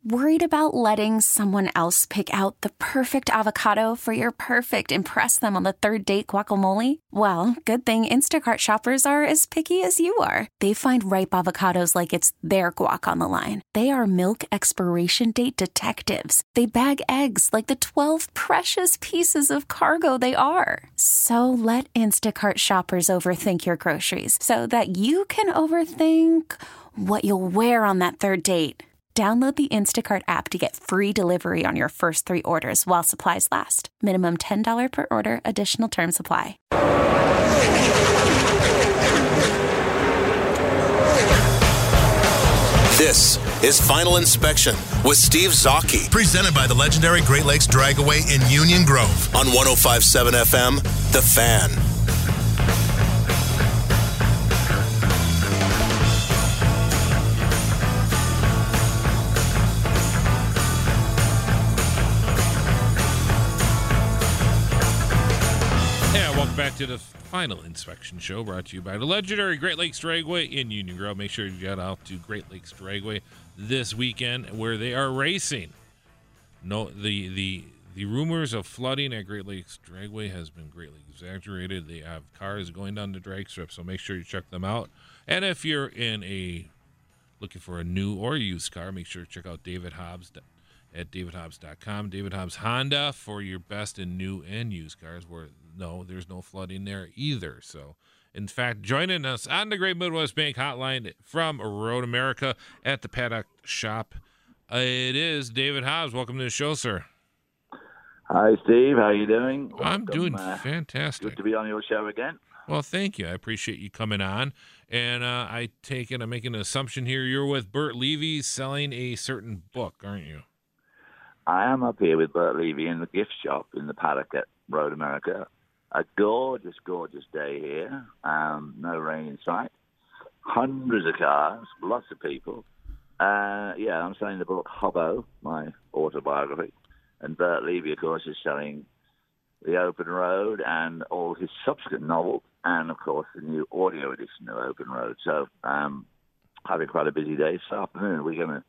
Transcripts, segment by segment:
Worried about letting someone else pick out the perfect avocado for your perfect impress them on the third date guacamole? Well, good thing Instacart shoppers are as picky as you are. They find ripe avocados like it's their guac on the line. They are milk expiration date detectives. They bag eggs like the 12 precious pieces of cargo they are. So let Instacart shoppers overthink your groceries so that you can overthink what you'll wear on that third date. Download the Instacart app to get free delivery on your first 3 orders while supplies last. Minimum $10 per order. Additional terms apply. This is Final Inspection with Steve Zocchi. Presented by the legendary Great Lakes Dragaway in Union Grove. On 105.7 FM, The Fan. Back to the Final Inspection Show, brought to you by the legendary Great Lakes Dragway in Union Grove. Make sure you get out to Great Lakes Dragway this weekend, where they are racing. No, the rumors of flooding at Great Lakes Dragway has been greatly exaggerated. They have cars going down the drag strip, so make sure you check them out. And if you're looking for a new or used car, make sure to check out David Hobbs at davidhobbs.com. David Hobbs Honda for your best in new and used cars, where there's no flooding there either. So, in fact, joining us on the Great Midwest Bank Hotline from Road America at the Paddock Shop, it is David Hobbs. Welcome to the show, sir. Hi, Steve. How are you doing? I'm doing fantastic. Good to be on your show again. Well, thank you. I appreciate you coming on. And I'm making an assumption here. You're with Bert Levy selling a certain book, aren't you? I am up here with Bert Levy in the gift shop in the Paddock at Road America. A gorgeous, gorgeous day here. No rain in sight. Hundreds of cars, lots of people. I'm selling the book Hobbo, my autobiography. And Bert Levy, of course, is selling The Open Road and all his subsequent novels, and, of course, the new audio edition of Open Road. So, having quite a busy day this afternoon. We're going to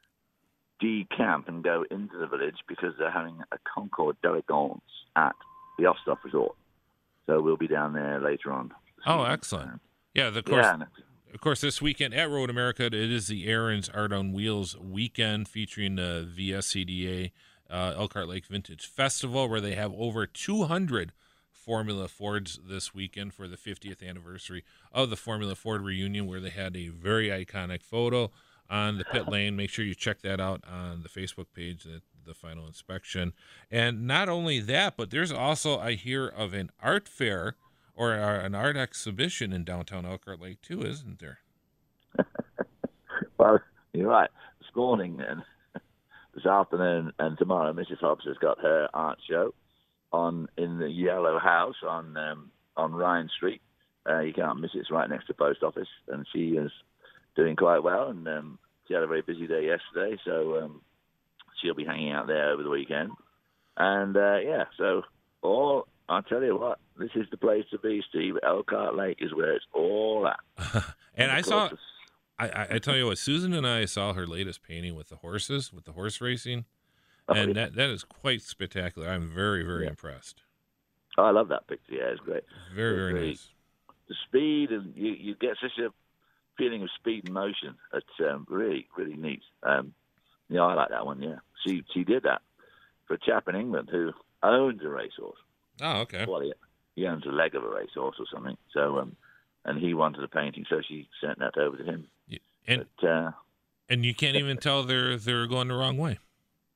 decamp and go into the village because they're having a Concours d'Elegance at the Osthoff Resort. So we'll be down there later on. Oh, excellent. Yeah, of course, this weekend at Road America, it is the Aaron's Art on Wheels weekend featuring the VSCDA Elkhart Lake Vintage Festival, where they have over 200 Formula Fords this weekend for the 50th anniversary of the Formula Ford reunion, where they had a very iconic photo on the pit lane. Make sure you check that out on the Facebook page, the Final Inspection. And not only that, but there's also, I hear, of an art fair or an art exhibition in downtown Elkhart Lake too, isn't there? Well, you're right. This morning and this afternoon and tomorrow, Mrs. Hobbs has got her art show in the Yellow House on Ryan Street. You can't miss it. It's right next to the post office, and she is doing quite well, and she had a very busy day yesterday, so she'll be hanging out there over the weekend. And, so I'll tell you what, this is the place to be, Steve. Elkhart Lake is where it's all at. And I tell you what, Susan and I saw her latest painting with the horses, with the horse racing, and that is quite spectacular. I'm very, very impressed. Oh, I love that picture. Yeah, it's great. Very, very nice. The speed, and you get such a feeling of speed and motion. It's really, really neat. I like that one, yeah. She did that for a chap in England who owns a racehorse. Oh, okay. Well, he owns a leg of a racehorse or something. So, and he wanted a painting, so she sent that over to him. Yeah. And you can't even tell they're going the wrong way.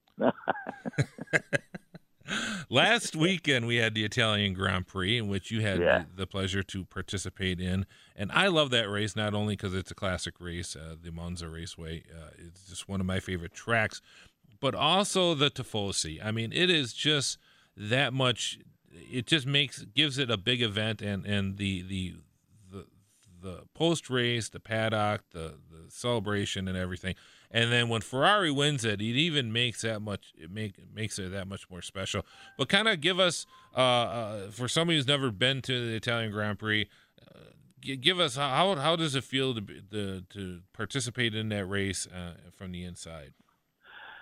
Last weekend, we had the Italian Grand Prix, in which you had the pleasure to participate in. And I love that race, not only because it's a classic race, the Monza Raceway. It's just one of my favorite tracks, but also the Tifosi. I mean, it is just that much. It just gives it a big event, and the post-race, the paddock, the celebration and everything. And then when Ferrari wins it, it even makes it that much more special. But kind of give us, for somebody who's never been to the Italian Grand Prix, give us how does it feel to participate in that race from the inside?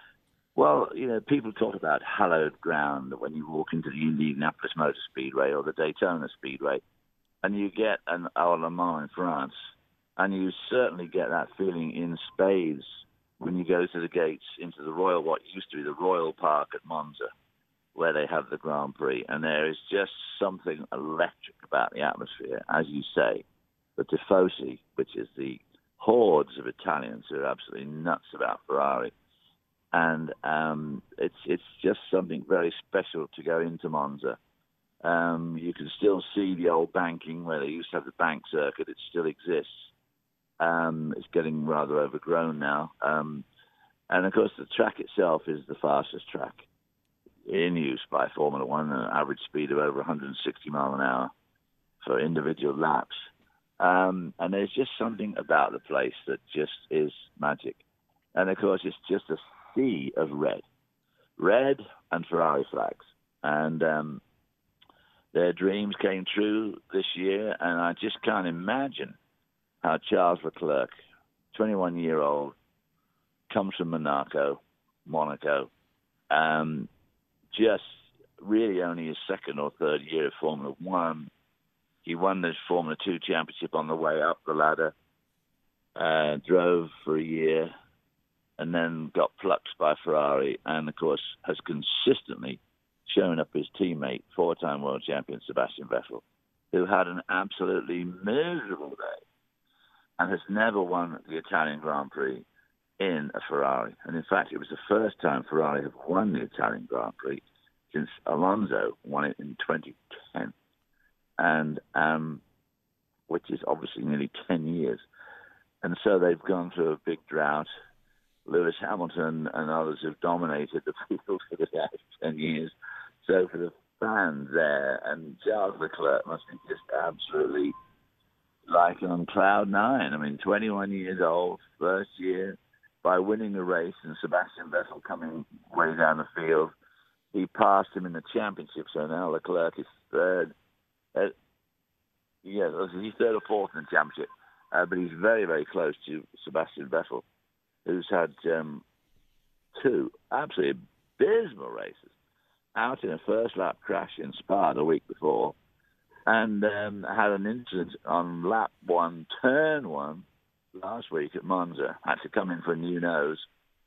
Well, people talk about hallowed ground when you walk into the Indianapolis Motor Speedway or the Daytona Speedway, and you get an Le Mans in France, and you certainly get that feeling in spades when you go to the gates into what used to be the Royal Park at Monza, where they have the Grand Prix. And there is just something electric about the atmosphere, as you say. The Tifosi, which is the hordes of Italians who are absolutely nuts about Ferrari. And it's just something very special to go into Monza. You can still see the old banking where they used to have the bank circuit. It still exists. It's getting rather overgrown now. And, of course, the track itself is the fastest track in use by Formula One, an average speed of over 160 miles an hour for individual laps. And there's just something about the place that just is magic. And, of course, it's just a sea of red and Ferrari flags. And their dreams came true this year, and I just can't imagine how Charles Leclerc, 21-year-old, comes from Monaco, just really only his second or third year of Formula One. He won the Formula 2 championship on the way up the ladder, drove for a year, and then got plucked by Ferrari, and, of course, has consistently shown up his teammate, four-time world champion Sebastian Vettel, who had an absolutely miserable day and has never won the Italian Grand Prix in a Ferrari. And, in fact, it was the first time Ferrari have won the Italian Grand Prix since Alonso won it in 2010, and which is obviously nearly 10 years. And so they've gone through a big drought. Lewis Hamilton and others have dominated the field for the last 10 years. So for the fans there, and Charles Leclerc must be just absolutely like on cloud nine. I mean, 21 years old, first year, by winning the race, and Sebastian Vettel coming way down the field. He passed him in the championship, so now Leclerc is third. He's third or fourth in the championship, but he's very, very close to Sebastian Vettel, who's had two absolutely abysmal races, out in a first-lap crash in Spa the week before, and had an incident on lap one, turn one, last week at Monza. Had to come in for a new nose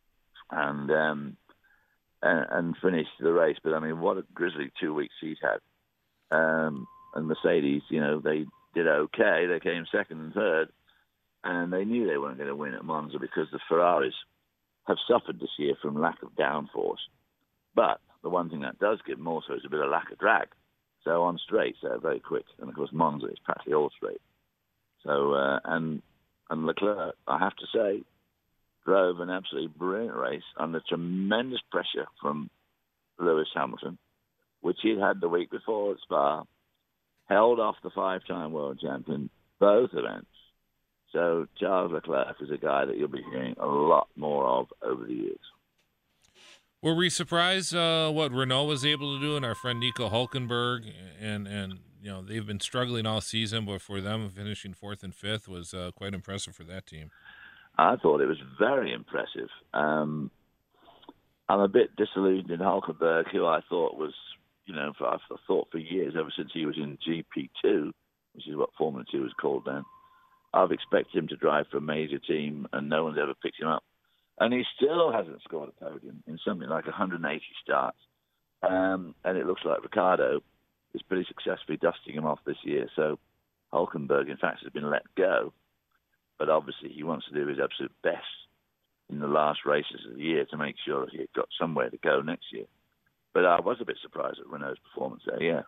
and finish the race. But, I mean, what a grisly 2 weeks he's had. And Mercedes, they did okay. They came second and third, and they knew they weren't going to win at Monza because the Ferraris have suffered this year from lack of downforce. But the one thing that does give them also is a bit of lack of drag. So on straights, they're very quick. And, of course, Monza is practically all straight. So, and Leclerc, I have to say, drove an absolutely brilliant race under tremendous pressure from Lewis Hamilton, which he'd had the week before at Spa, held off the five-time world champion, both events. So Charles Leclerc is a guy that you'll be hearing a lot more of over the years. Were we surprised what Renault was able to do, and our friend Nico Hülkenberg, and they've been struggling all season, but for them finishing fourth and fifth was quite impressive for that team. I thought it was very impressive. I'm a bit disillusioned in Hülkenberg, who I thought was, I thought for years, ever since he was in GP2, which is what Formula 2 was called then, I've expected him to drive for a major team, and no one's ever picked him up. And he still hasn't scored a podium in something like 180 starts. And it looks like Ricciardo is pretty successfully dusting him off this year. So Hülkenberg, in fact, has been let go. But obviously he wants to do his absolute best in the last races of the year to make sure that he's got somewhere to go next year. But I was a bit surprised at Renault's performance there, yeah.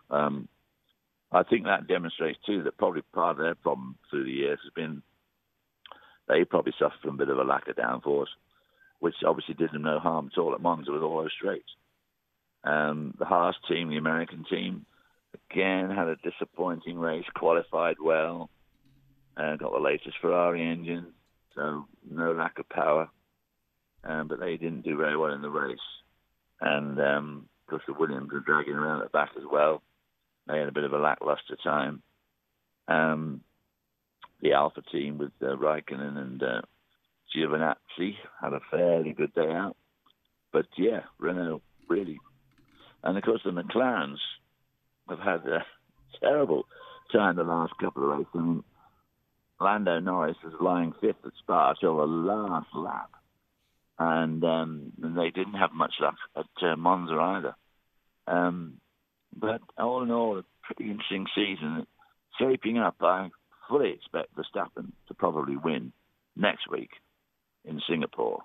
I think that demonstrates, too, that probably part of their problem through the years has been they probably suffered from a bit of a lack of downforce, which obviously did them no harm at all at Monza with all those straights. The Haas team, the American team, again had a disappointing race, qualified well, got the latest Ferrari engine, so no lack of power. But they didn't do very well in the race. And, of course, the Williams were dragging around at the back as well. They had a bit of a lackluster time. The Alpha team with Raikkonen and Giovinazzi had a fairly good day out. But yeah, Renault really, and of course the McLarens have had a terrible time the last couple of races. I mean, Lando Norris is lying fifth at Spa till the last lap, and they didn't have much luck at Monza either. But all in all, a pretty interesting season. Shaping up, I fully expect Verstappen to probably win next week in Singapore,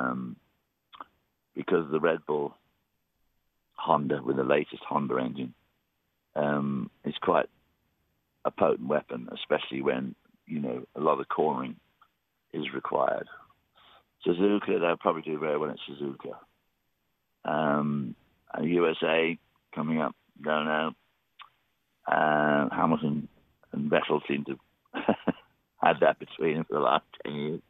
because the Red Bull Honda with the latest Honda engine is quite a potent weapon, especially when, a lot of cornering is required. Suzuka, they'll probably do very well at Suzuka. USA coming up, don't know. Hamilton and Vettel seem to had that between them for the last 10 years.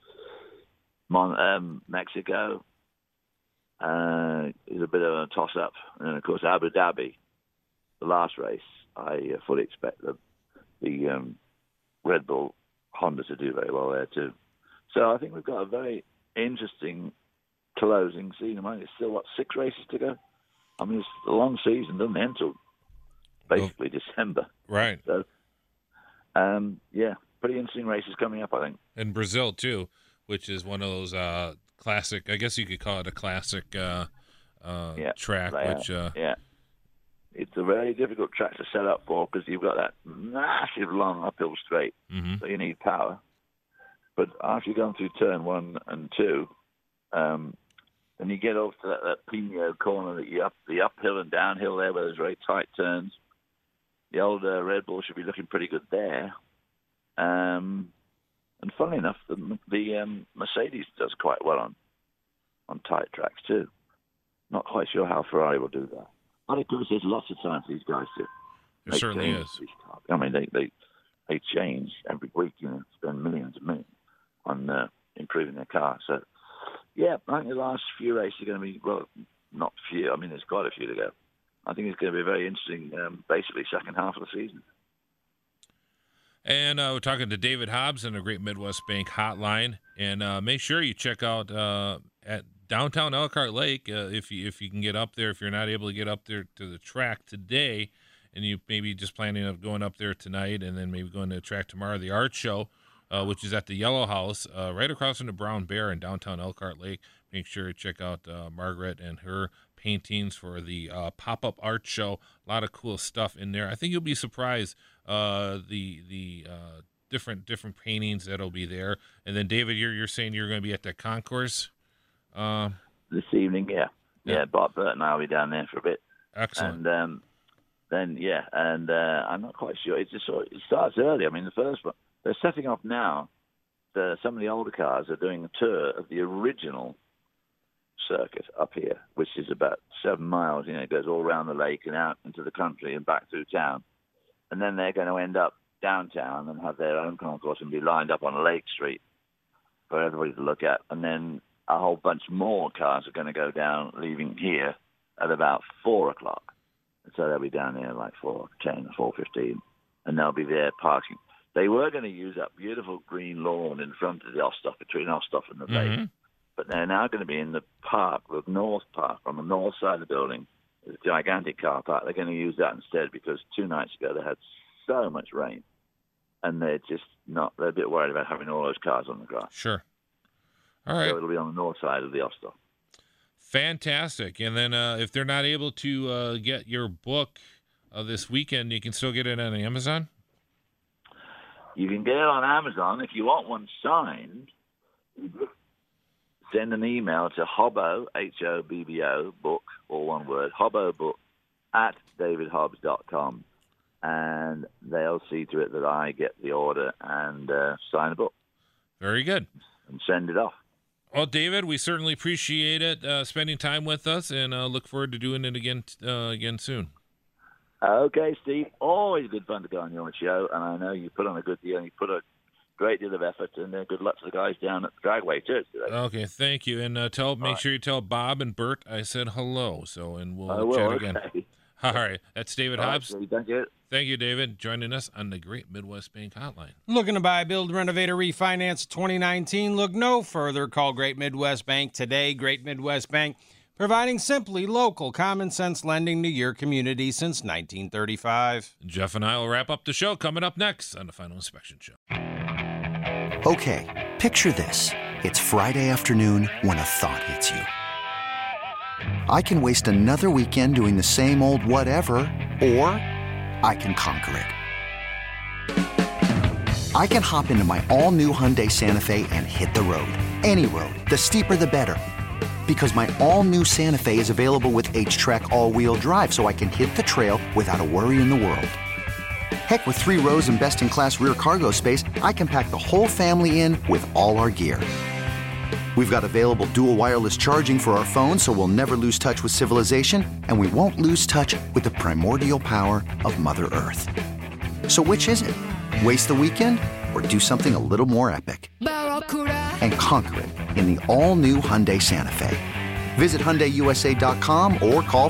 Mexico is a bit of a toss-up. And, of course, Abu Dhabi, the last race, I fully expect the Red Bull Honda to do very well there too. So I think we've got a very interesting closing season. I mean, it's still, 6 races to go? I mean, it's a long season, doesn't end until basically December. Right. So, pretty interesting races coming up, I think. And Brazil, too, which is one of those classic, I guess you could call it a classic track. It's a very difficult track to set up for because you've got that massive long uphill straight, so you need power. But after you've gone through turn 1 and 2, then you get off to that Pino corner, the uphill and downhill there where there's very tight turns. The old Red Bull should be looking pretty good there. And funnily enough, the Mercedes does quite well on tight tracks too. Not quite sure how Ferrari will do that. But of course, there's lots of time for these guys to. There certainly is. I mean, they change every week. Spend millions and millions on improving their car. So, yeah, I think the last few races are going to be, well, not few. I mean, there's quite a few to go. I think it's going to be very interesting, basically, second half of the season. And we're talking to David Hobbs on the Great Midwest Bank Hotline. And make sure you check out at downtown Elkhart Lake if you can get up there. If you're not able to get up there to the track today, and you maybe just planning on going up there tonight and then maybe going to the track tomorrow, the art show, which is at the Yellow House, right across from the Brown Bear in downtown Elkhart Lake. Make sure you check out Margaret and her paintings for the pop-up art show. A lot of cool stuff in there. I think you'll be surprised the different paintings that'll be there. And then David, you're saying you're going to be at the concourse this evening. Yeah. Bob Burt and I'll be down there for a bit. Excellent. And I'm not quite sure. It starts early. I mean, the first one they're setting off now. Some of the older cars are doing a tour of the original circuit up here, which is about 7 miles. It goes all around the lake and out into the country and back through town. And then they're going to end up downtown and have their own concourse and be lined up on Lake Street for everybody to look at. And then a whole bunch more cars are going to go down, leaving here at about 4 o'clock. And so they'll be down there like 4:10, 4:15, and they'll be there parking. They were going to use that beautiful green lawn in front of the Osthoff, between Osthoff and the lake. But they're now going to be in the park, the North Park, on the north side of the building. It's a gigantic car park. They're going to use that instead because 2 nights ago they had so much rain. And they're a bit worried about having all those cars on the grass. Sure. All right. So it'll be on the north side of the Osthoff. Fantastic. And then if they're not able to get your book this weekend, you can still get it on Amazon? You can get it on Amazon. If you want one signed, send an email to Hobbo, Hobbo, book, all one word, Hobbo book, at davidhobbs.com. And they'll see to it that I get the order and sign the book. Very good. And send it off. Well, David, we certainly appreciate it, spending time with us, and look forward to doing it again soon. Okay, Steve. Always good fun to go on your show, and I know you put on a good deal, and you put a great deal of effort, and good luck to the guys down at the Dragway too today. Okay, thank you, and make sure you tell Bob and Bert I said hello. And we'll chat again. Okay. All right, that's David Hobbs. Right, thank you. Thank you, David, joining us on the Great Midwest Bank Hotline. Looking to buy, build, renovate, or refinance 2019? Look no further. Call Great Midwest Bank today. Great Midwest Bank providing simply local common-sense lending to your community since 1935. Jeff and I will wrap up the show coming up next on the Final Inspection Show. Okay, picture this. It's Friday afternoon when a thought hits you. I can waste another weekend doing the same old whatever, or I can conquer it. I can hop into my all-new Hyundai Santa Fe and hit the road. Any road. The steeper, the better. Because my all-new Santa Fe is available with H-Track all-wheel drive, so I can hit the trail without a worry in the world. Heck, with 3 rows and best-in-class rear cargo space, I can pack the whole family in with all our gear. We've got available dual wireless charging for our phones, so we'll never lose touch with civilization, and we won't lose touch with the primordial power of Mother Earth. So which is it? Waste the weekend or do something a little more epic? And conquer it in the all-new Hyundai Santa Fe. Visit HyundaiUSA.com or call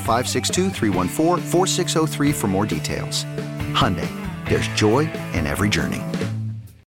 562-314-4603 for more details. Hyundai, there's joy in every journey.